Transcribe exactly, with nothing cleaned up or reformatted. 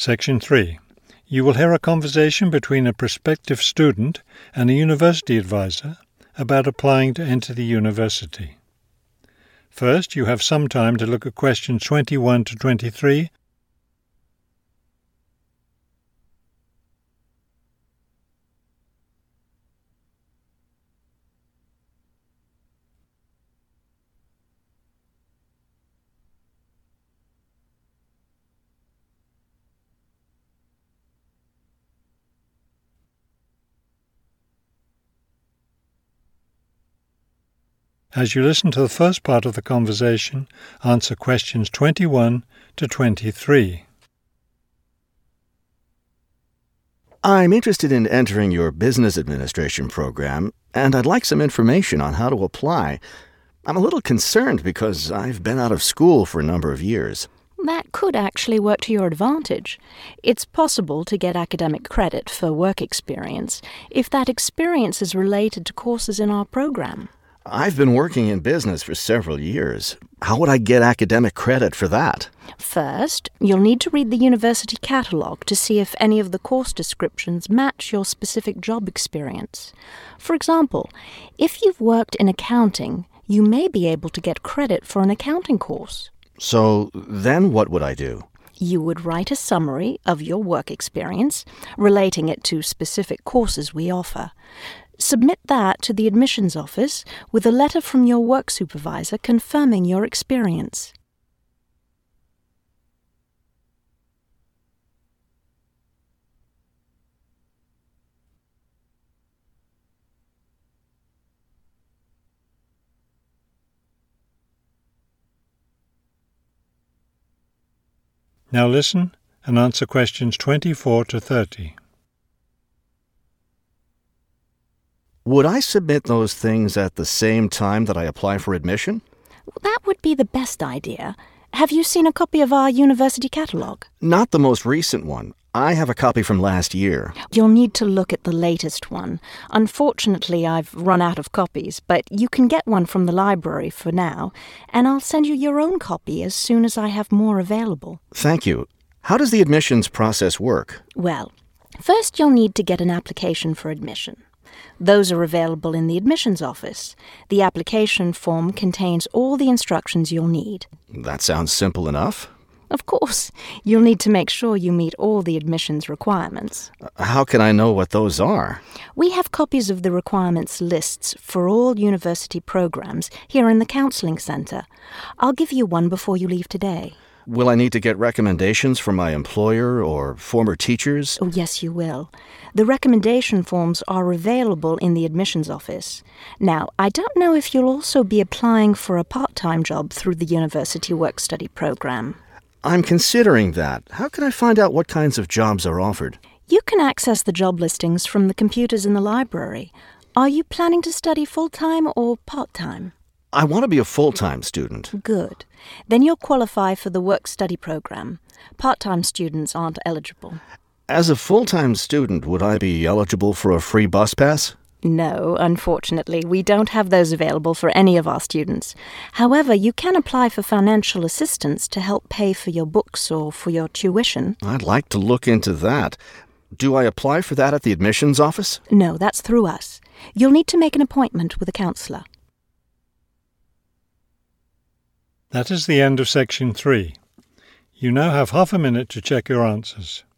Section three. You will hear a conversation between a prospective student and a university advisor about applying to enter the university. First, you have some time to look at questions twenty-one to twenty-three As you listen to the first part of the conversation, answer questions twenty-one to twenty-three. I'm interested in entering your business administration program, and I'd like some information on how to apply. I'm a little concerned because I've been out of school for a number of years. That could actually work to your advantage. It's possible to get academic credit for work experience if that experience is related to courses in our program. I've been working in business for several years. How would I get academic credit for that? First, you'll need to read the university catalogue to see if any of the course descriptions match your specific job experience. For example, if you've worked in accounting, you may be able to get credit for an accounting course. So then what would I do? You would write a summary of your work experience, relating it to specific courses we offer. Submit that to the admissions office with a letter from your work supervisor confirming your experience. Now listen and answer questions twenty-four to thirty. Would I submit those things at the same time that I apply for admission? That would be the best idea. Have you seen a copy of our university catalogue? Not the most recent one. I have a copy from last year. You'll need to look at the latest one. Unfortunately, I've run out of copies, but you can get one from the library for now, and I'll send you your own copy as soon as I have more available. Thank you. How does the admissions process work? Well, first you'll need to get an application for admission. Those are available in the admissions office. The application form contains all the instructions you'll need. That sounds simple enough. Of course, you'll need to make sure you meet all the admissions requirements. How can I know what those are? We have copies of the requirements lists for all university programs here in the Counseling Centre. I'll give you one before you leave today. Will I need to get recommendations from my employer or former teachers? Oh, yes, you will. The recommendation forms are available in the admissions office. Now, I don't know if you'll also be applying for a part-time job through the university work-study program. I'm considering that. How can I find out what kinds of jobs are offered? You can access the job listings from the computers in the library. Are you planning to study full-time or part-time? I want to be a full-time student. Good. Then you'll qualify for the work-study program. Part-time students aren't eligible. As a full-time student, would I be eligible for a free bus pass? No, unfortunately, we don't have those available for any of our students. However, you can apply for financial assistance to help pay for your books or for your tuition. I'd like to look into that. Do I apply for that at the admissions office? No, that's through us. You'll need to make an appointment with a counsellor. That is the end of section three. You now have half a minute to check your answers.